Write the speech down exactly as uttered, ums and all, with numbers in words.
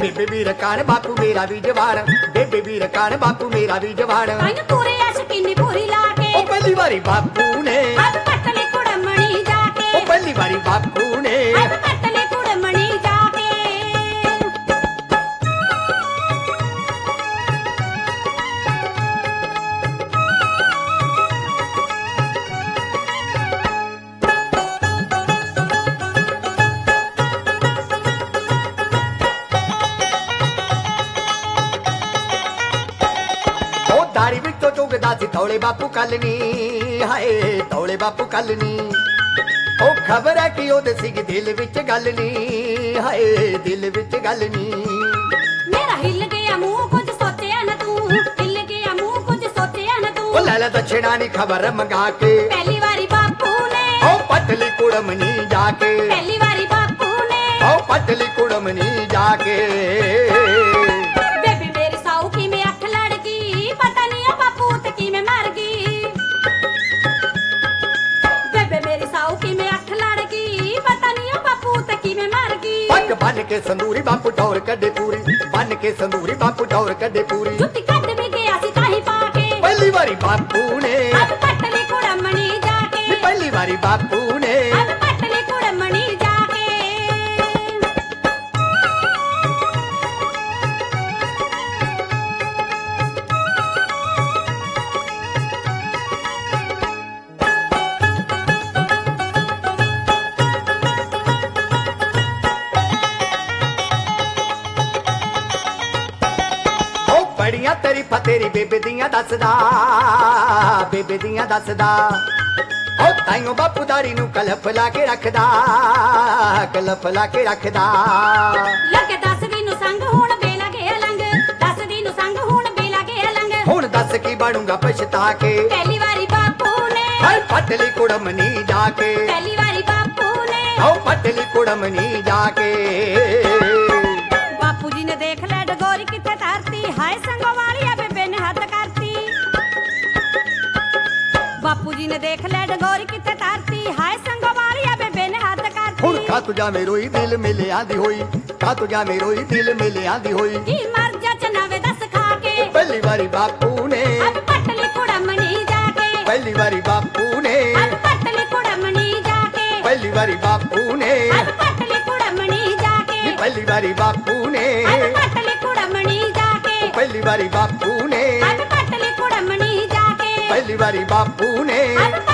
बेबे भी रकान बापू मेरा भी जवान बेबे भी रकान बापू मेरा भी जवान पूरे अशकीनी पूरी लाके ओ पहली बारी बापू ने अब पटले कुड़मणी जाके ओ पहली बारी बापू ने अब पटले कुड़मणी जाके दाड़ी विच तो चुगदा सी थौले बापू कलनी हाय थौले बापू कलनी ओ खबर है कि ओदे सी दिल विच गलनी हाय दिल विच गलनी मेरा हिल गया मुंह कुछ सोचया न तू हिल गया मुंह कुछ सोचया न तू ओ लैला दक्षिणा नी खबर मंगा के पहली बारी बापू ने ओ पटली कुड़मनी जाके पहली बारी बापू ने ओ पटली कुड़मनी जाके बेबी मेरी साऊ की में अख लड़की पता नहीं अब बापू ते की में मर गई बेबे मेरी साऊ की में अख लड़की पता नहीं अब बापू ते की में मर गई पग बन के संदूरी बापू टौर कड्डे पूरी बन के संदूरी बापू टौर कड्डे पूरी जुत्ती कट भी गया सी ताही पाके पहली बारी बापू ने अब पटली कुड़मणी जाके पहली बारी बापू ने अब पटली कुड़मणी जाके बड़ियां तरीफा तेरी बेबे दियां दसदा बेबे दियां दसदा ओ ताइयों बापू दाड़ी नू कलफ ला के रखदा कलफ ला के रखदा लगे दस दिन संग हुण बेला के अलंग दस दिन संग हुण बेला के अलंग हुण दस की बनूंगा पछता के पहली बारी बापू ने हाय पटली कुड़मनी जाके पहली बारी बापू ने ओ पटली कुड़मनी जाके बापू जी ने देख ले डगोरी किथे तारती हाय संगो वाली बेबे ने हद करती बापू जी ने देख ले डगोरी किथे तारती हाय संगो वाली बेबे ने हद करती हुण का तुझा मेरो ही दिल मिले आंदी होई का तुझा मेरो ही दिल मिले आंदी होई की मर जा चनावे दस खा के पहली बारी बापू ने अब पटली कुड़मणी जाके पहली बारी बापू ने अब पटली कुड़मणी जाके पहली बारी बापू ने अब पटली कुड़मणी जाके पहली बारी बापू ने अब पटली कुड़मणी जाके पहली बारी बापू ने अब पटली कुड़मणी जाके पहली बारी बापू ने अब